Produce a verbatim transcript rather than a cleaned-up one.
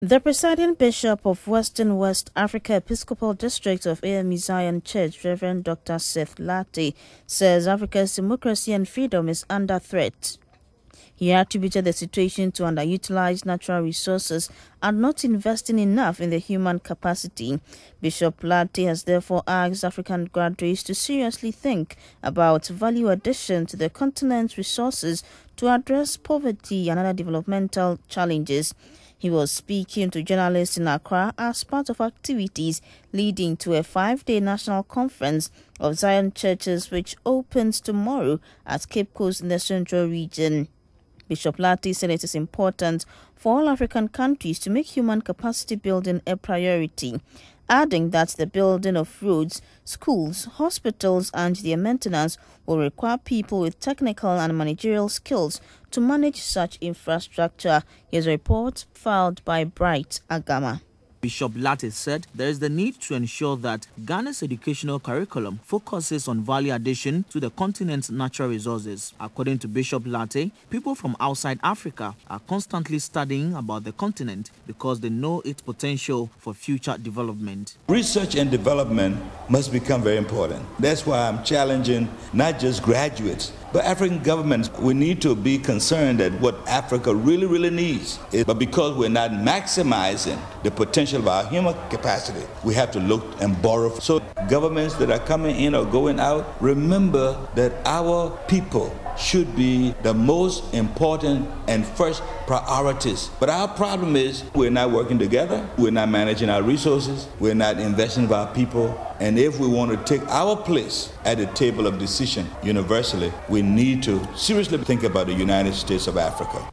The presiding bishop of Western West Africa Episcopal District of A M E Zion Church, Reverend Doctor Seth Lartey, says Africa's democracy and freedom is under threat. He attributed the situation to underutilized natural resources and not investing enough in the human capacity. Bishop Lartey has therefore asked African graduates to seriously think about value addition to the continent's resources to address poverty and other developmental challenges. He was speaking to journalists in Accra as part of activities leading to a five-day national conference of Zion churches which opens tomorrow at Cape Coast in the Central Region. Bishop Lartey said it is important for all African countries to make human capacity building a priority, adding that the building of roads, schools, hospitals and their maintenance will require people with technical and managerial skills to manage such infrastructure. Here's a report filed by Bright Agama. Bishop Lartey said there is the need to ensure that Ghana's educational curriculum focuses on value addition to the continent's natural resources. According to Bishop Lartey, people from outside Africa are constantly studying about the continent because they know its potential for future development. Research and development must become very important. That's why I'm challenging not just graduates, but African governments. We need to be concerned that what Africa really, really needs is, but because we're not maximizing the potential of our human capacity, we have to look and borrow. So governments that are coming in or going out, remember that our people should be the most important and first priorities. But our problem is we're not working together, we're not managing our resources, we're not investing in our people. And if we want to take our place at the table of decision universally, we need to seriously think about the United States of Africa.